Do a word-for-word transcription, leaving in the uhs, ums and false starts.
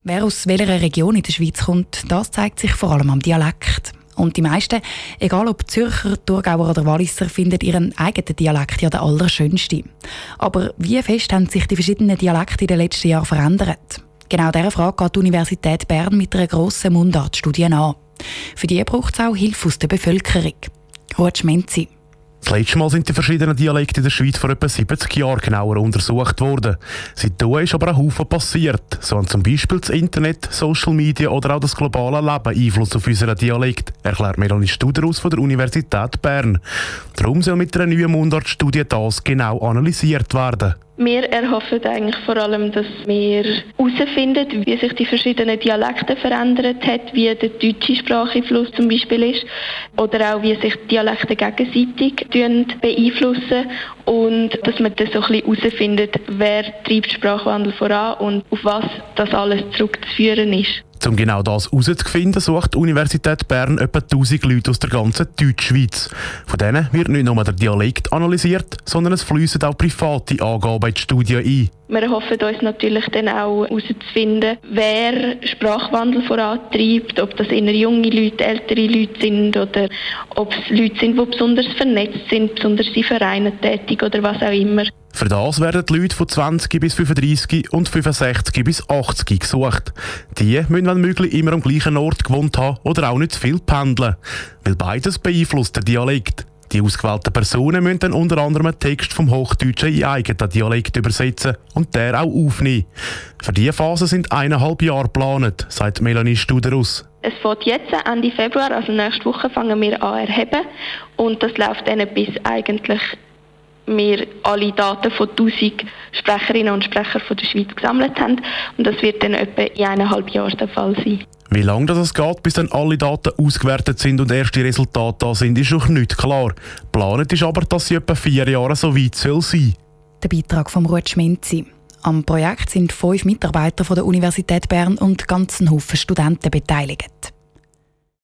Wer aus welcher Region in der Schweiz kommt, das zeigt sich vor allem am Dialekt. Und die meisten, egal ob Zürcher, Thurgauer oder Walliser, finden ihren eigenen Dialekt ja der allerschönste. Aber wie fest haben sich die verschiedenen Dialekte in den letzten Jahren verändert? Genau dieser Frage geht die Universität Bern mit einer grossen Mundartstudie an. Für die braucht es auch Hilfe aus der Bevölkerung. Ruth Menzi. Das letzte Mal sind die verschiedenen Dialekte in der Schweiz vor etwa siebzig Jahren genauer untersucht worden. Seitdem ist aber ein Haufen passiert. So haben zum Beispiel das Internet, Social Media oder auch das globale Leben Einfluss auf unseren Dialekt, erklärt Melanie Studerus von der Universität Bern. Darum soll mit einer neuen Mundartstudie das genau analysiert werden. Wir erhoffen eigentlich vor allem, dass wir herausfinden, wie sich die verschiedenen Dialekte verändert hat, wie der deutsche Spracheinfluss zum Beispiel ist oder auch wie sich die Dialekte gegenseitig beeinflussen und dass man dann so ein bisschen herausfindet, wer treibt Sprachwandel voran und auf was das alles zurückzuführen ist. Um genau das herauszufinden, sucht die Universität Bern etwa tausend Leute aus der ganzen Deutschschweiz. Von denen wird nicht nur der Dialekt analysiert, sondern es fließen auch private Angaben in die Studie ein. Wir hoffen uns natürlich dann auch herauszufinden, wer Sprachwandel vorantreibt, ob das eher junge Leute, ältere Leute sind oder ob es Leute sind, die besonders vernetzt sind, besonders in Vereinen tätig oder was auch immer. Für das werden die Leute von zwanzig bis fünfunddreissig und fünfundsechzig bis achtzig gesucht. Die müssen, wenn möglich, immer am gleichen Ort gewohnt haben oder auch nicht zu viel pendeln. Weil beides beeinflusst den Dialekt. Die ausgewählten Personen müssen dann unter anderem einen Text vom Hochdeutschen in eigenen Dialekt übersetzen und der auch aufnehmen. Für diese Phase sind eineinhalb Jahre geplant, sagt Melanie Studerus. Es fängt jetzt Ende Februar, also nächste Woche fangen wir an erheben und das läuft dann bis eigentlich wir alle Daten von tausend Sprecherinnen und Sprechern von der Schweiz gesammelt haben. Und das wird dann etwa in eineinhalb Jahren der Fall sein. Wie lange das geht, bis dann alle Daten ausgewertet sind und erste Resultate da sind, ist noch nicht klar. Geplant ist aber, dass sie etwa vier Jahre so weit soll sein. Der Beitrag von Ruth Schmenzi. Am Projekt sind fünf Mitarbeiter von der Universität Bern und ganzen Haufen Studenten beteiligt.